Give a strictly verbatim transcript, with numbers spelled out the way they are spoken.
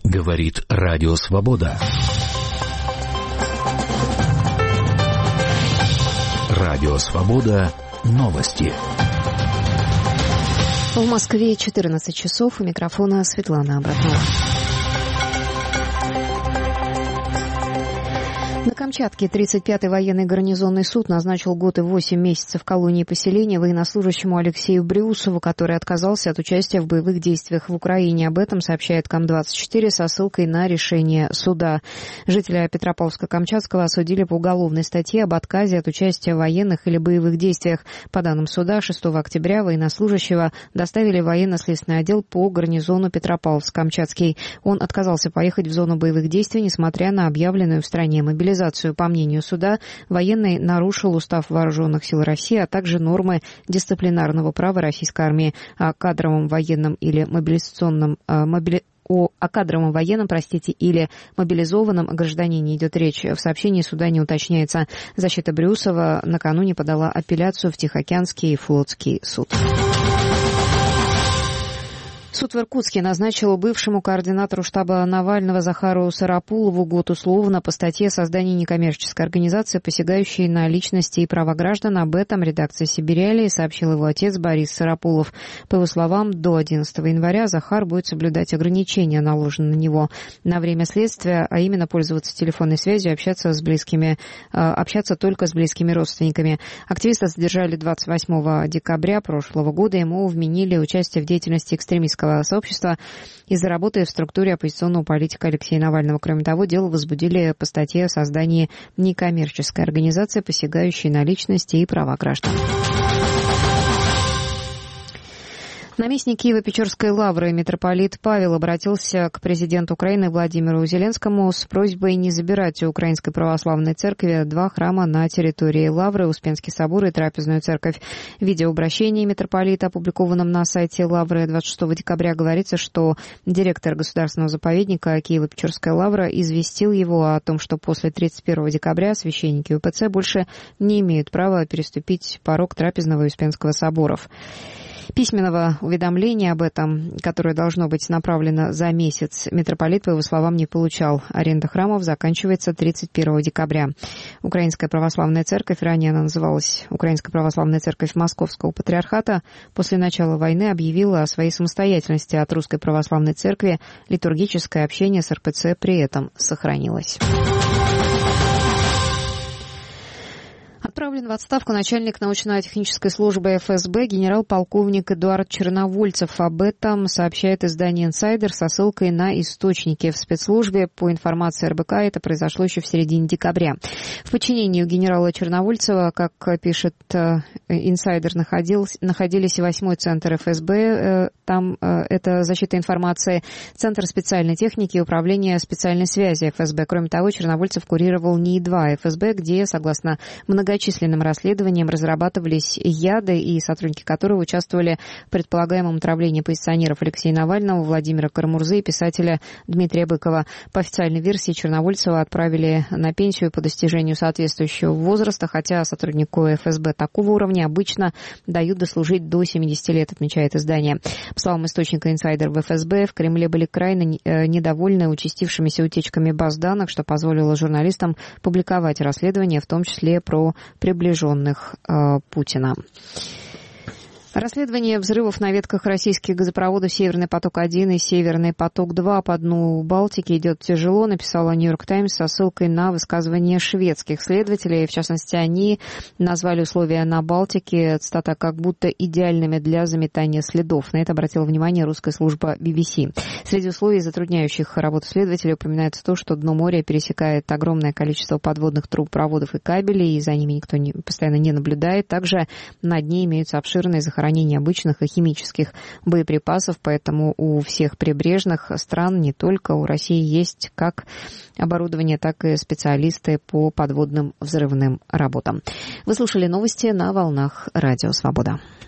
Говорит Радио Свобода. Радио Свобода. Новости. В Москве четырнадцать часов. У микрофона Светлана Абратнова. На Камчатке тридцать пятый военный гарнизонный суд назначил год и восемь месяцев колонии поселения военнослужащему Алексею Брюсову, который отказался от участия в боевых действиях в Украине. Об этом сообщает Кам двадцать четыре со ссылкой на решение суда. Жителя Петропавловска-Камчатского осудили по уголовной статье об отказе от участия в военных или боевых действиях. По данным суда, шестого октября военнослужащего доставили в военно-следственный отдел по гарнизону Петропавловск-Камчатский. Он отказался поехать в зону боевых действий, несмотря на объявленную в стране мобилизацию. По мнению суда, военный нарушил Устав Вооруженных сил России, а также нормы дисциплинарного права российской армии. О кадровом военном или мобилизационном мобили... О, о кадровом военном, простите, или мобилизованном гражданине идет речь. В сообщении суда не уточняется. Защита Брюсова накануне подала апелляцию в Тихоокеанский флотский суд. Суд в Иркутске назначил бывшему координатору штаба Навального Захару Сарапулову год условно по статье «Создание некоммерческой организации, посягающей на личности и права граждан». Об этом редакция «Сибиряли» сообщил его отец Борис Сарапулов. По его словам, до одиннадцатого января Захар будет соблюдать ограничения, наложенные на него на время следствия, а именно пользоваться телефонной связью и общаться с близкими, общаться только с близкими родственниками. Активиста задержали двадцать восьмого декабря прошлого года. Ему вменили участие в деятельности экстремистского сообщества из-за работы в структуре оппозиционного политика Алексея Навального. Кроме того, дело возбудили по статье о создании некоммерческой организации, посягающей на личности и права граждан. Наместник Киево-Печорской лавры митрополит Павел обратился к президенту Украины Владимиру Зеленскому с просьбой не забирать у Украинской православной церкви два храма на территории лавры, Успенский собор и Трапезную церковь. В видеообращении митрополита, опубликованном на сайте лавры двадцать шестого декабря, говорится, что директор государственного заповедника Киево-Печорская лавра известил его о том, что после тридцать первого декабря священники УПЦ больше не имеют права переступить порог Трапезного и Успенского соборов. Письменного уведомления об этом, которое должно быть направлено за месяц, митрополит, по его словам, не получал. Аренда храмов заканчивается тридцать первого декабря. Украинская православная церковь, ранее она называлась Украинская православная церковь Московского патриархата, после начала войны объявила о своей самостоятельности от Русской православной церкви. Литургическое общение с эр пэ цэ при этом сохранилось. Отправлен в отставку начальник научно-технической службы эф эс бэ генерал-полковник Эдуард Черновольцев. Об этом сообщает издание «Инсайдер» со ссылкой на источники в спецслужбе. По информации эр бэ ка, это произошло еще в середине декабря. В подчинении у генерала Черновольцева, как пишет «Инсайдер», находились восьмой центр эф эс бэ, там это защита информации, Центр специальной техники и управление специальной связи эф эс бэ. Кроме того, Черновольцев курировал НИИ-два эф эс бэ, где, согласно многочисленным расследованиям, разрабатывались яды, и сотрудники которого участвовали в предполагаемом отравлении оппозиционеров Алексея Навального, Владимира Карамурзы и писателя Дмитрия Быкова. По официальной версии, Черновольцева отправили на пенсию по достижению соответствующего возраста, хотя сотруднику эф эс бэ такого уровня обычно дают дослужить до семидесяти лет, отмечает издание. По словам источника «Инсайдер» в эф эс бэ, в Кремле были крайне недовольны участившимися утечками баз данных, что позволило журналистам публиковать расследование, в том числе про приближенных э, Путина. Расследование взрывов на ветках российских газопроводов «Северный поток-один» и «Северный поток-два» по дну Балтики идет тяжело, написала «Нью-Йорк Таймс» со ссылкой на высказывания шведских следователей. В частности, они назвали условия на Балтике, цитата, как будто идеальными для заметания следов. На это обратила внимание русская служба би би си. Среди условий, затрудняющих работу следователей, упоминается то, что дно моря пересекает огромное количество подводных труб, проводов и кабелей, и за ними никто не, постоянно не наблюдает. Также на дне имеются обширные захоронения обычных и химических боеприпасов, поэтому у всех прибрежных стран, не только у России, есть как оборудование, так и специалисты по подводным взрывным работам. Вы слушали новости на волнах Радио Свобода.